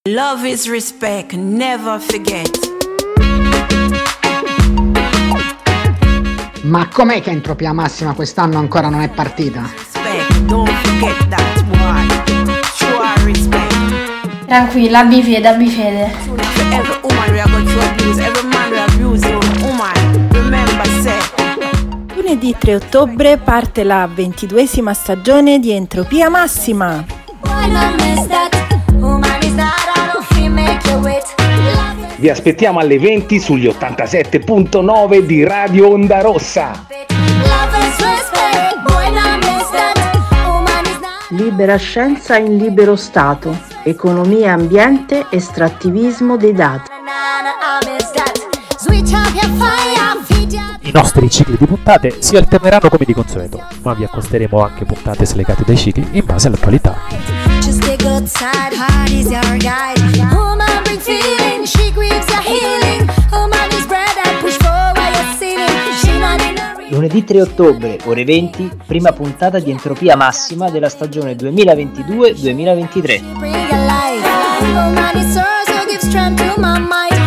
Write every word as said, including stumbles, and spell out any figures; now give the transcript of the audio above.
Love is respect, never forget. Ma com'è che Entropia Massima quest'anno ancora non è partita? Tranquilla, abbi fede, abbi fede. Lunedì tre ottobre parte la ventiduesima stagione di Entropia Massima. Vi aspettiamo alle venti sugli ottantasette virgola nove di Radio Onda Rossa. Libera scienza in libero stato, economia e ambiente, estrattivismo dei dati. I nostri cicli di puntate si alterneranno come di consueto, ma vi accosteremo anche puntate slegate dai cicli in base all'attualità. Lunedì tre ottobre, ore venti, prima puntata di Entropia Massima della stagione duemilaventidue duemilaventitré.